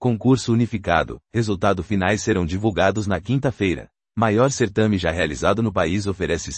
Concurso unificado. Resultados finais serão divulgados na quinta-feira. Maior certame já realizado no país oferece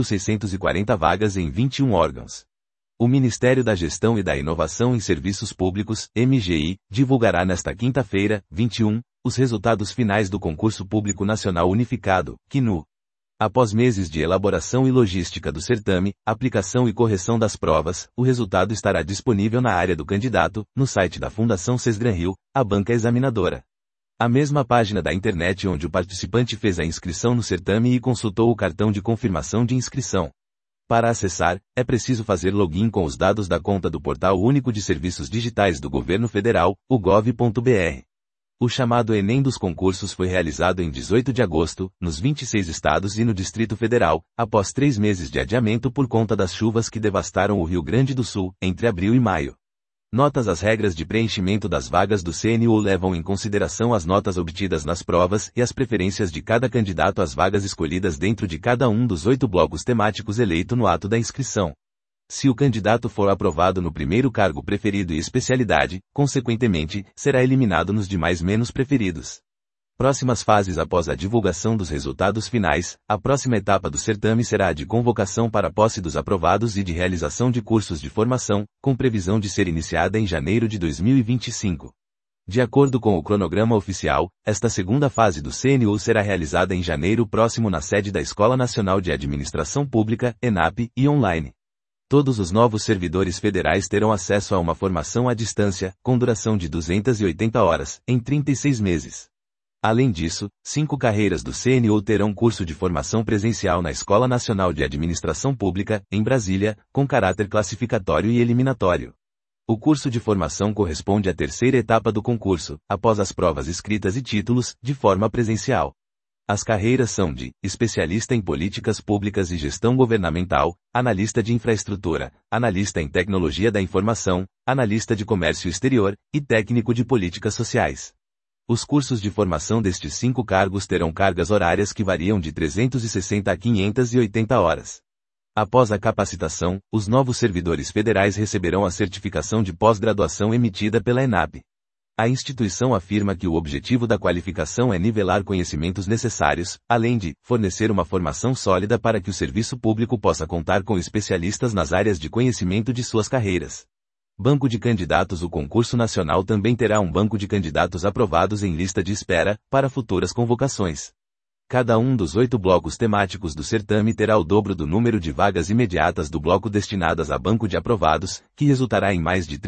6.640 vagas em 21 órgãos. O Ministério da Gestão e da Inovação em Serviços Públicos, MGI, divulgará nesta quinta-feira, 21, os resultados finais do Concurso Público Nacional Unificado, CNU. Após meses de elaboração e logística do certame, aplicação e correção das provas, o resultado estará disponível na área do candidato, no site da Fundação Sesgran-Rio, a banca examinadora. A mesma página da internet onde o participante fez a inscrição no certame e consultou o cartão de confirmação de inscrição. Para acessar, é preciso fazer login com os dados da conta do Portal Único de Serviços Digitais do Governo Federal, o gov.br. O chamado Enem dos concursos foi realizado em 18 de agosto, nos 26 estados e no Distrito Federal, após 3 meses de adiamento por conta das chuvas que devastaram o Rio Grande do Sul, entre abril e maio. Notas: as regras de preenchimento das vagas do CNU levam em consideração as notas obtidas nas provas e as preferências de cada candidato às vagas escolhidas dentro de cada um dos 8 blocos temáticos eleito no ato da inscrição. Se o candidato for aprovado no primeiro cargo preferido e especialidade, consequentemente, será eliminado nos demais menos preferidos. Próximas fases. Após a divulgação dos resultados finais, a próxima etapa do certame será a de convocação para posse dos aprovados e de realização de cursos de formação, com previsão de ser iniciada em janeiro de 2025. De acordo com o cronograma oficial, esta segunda fase do CNU será realizada em janeiro próximo na sede da Escola Nacional de Administração Pública, ENAP, e online. Todos os novos servidores federais terão acesso a uma formação à distância, com duração de 280 horas, em 36 meses. Além disso, 5 carreiras do CNU terão curso de formação presencial na Escola Nacional de Administração Pública, em Brasília, com caráter classificatório e eliminatório. O curso de formação corresponde à terceira etapa do concurso, após as provas escritas e títulos, de forma presencial. As carreiras são de especialista em políticas públicas e gestão governamental, analista de infraestrutura, analista em tecnologia da informação, analista de comércio exterior e técnico de políticas sociais. Os cursos de formação destes 5 cargos terão cargas horárias que variam de 360 a 580 horas. Após a capacitação, os novos servidores federais receberão a certificação de pós-graduação emitida pela ENAP. A instituição afirma que o objetivo da qualificação é nivelar conhecimentos necessários, além de fornecer uma formação sólida para que o serviço público possa contar com especialistas nas áreas de conhecimento de suas carreiras. Banco de candidatos. O concurso nacional também terá um banco de candidatos aprovados em lista de espera, para futuras convocações. Cada um dos 8 blocos temáticos do certame terá o dobro do número de vagas imediatas do bloco destinadas a banco de aprovados, que resultará em mais de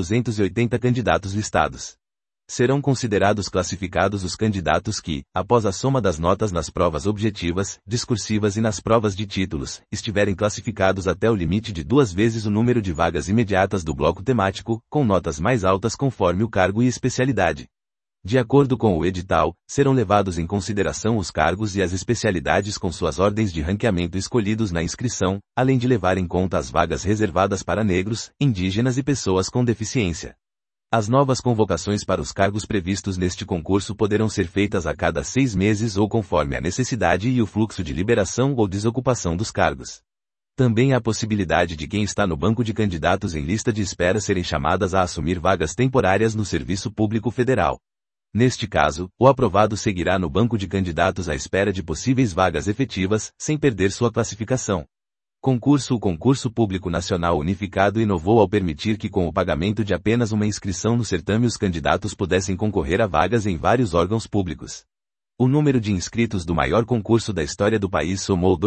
13.280 candidatos listados. Serão considerados classificados os candidatos que, após a soma das notas nas provas objetivas, discursivas e nas provas de títulos, estiverem classificados até o limite de 2 vezes o número de vagas imediatas do bloco temático, com notas mais altas conforme o cargo e especialidade. De acordo com o edital, serão levados em consideração os cargos e as especialidades com suas ordens de ranqueamento escolhidos na inscrição, além de levar em conta as vagas reservadas para negros, indígenas e pessoas com deficiência. As novas convocações para os cargos previstos neste concurso poderão ser feitas a cada 6 meses ou conforme a necessidade e o fluxo de liberação ou desocupação dos cargos. Também há a possibilidade de quem está no banco de candidatos em lista de espera serem chamadas a assumir vagas temporárias no Serviço Público Federal. Neste caso, o aprovado seguirá no banco de candidatos à espera de possíveis vagas efetivas, sem perder sua classificação. Concurso. O Concurso Público Nacional Unificado inovou ao permitir que com o pagamento de apenas uma inscrição no certame os candidatos pudessem concorrer a vagas em vários órgãos públicos. O número de inscritos do maior concurso da história do país somou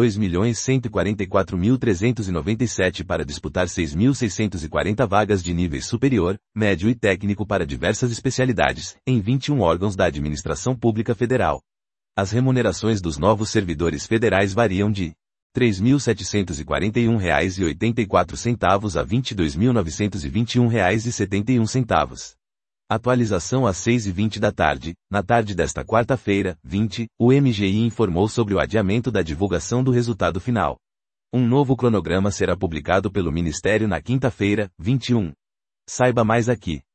2.144.397 para disputar 6.640 vagas de nível superior, médio e técnico para diversas especialidades, em 21 órgãos da administração pública federal. As remunerações dos novos servidores federais variam de R$ 3.741,84 a R$ 22.921,71. Atualização às 6h20 da tarde. Na tarde desta quarta-feira, 20, o MGI informou sobre o adiamento da divulgação do resultado final. Um novo cronograma será publicado pelo Ministério na quinta-feira, 21. Saiba mais aqui.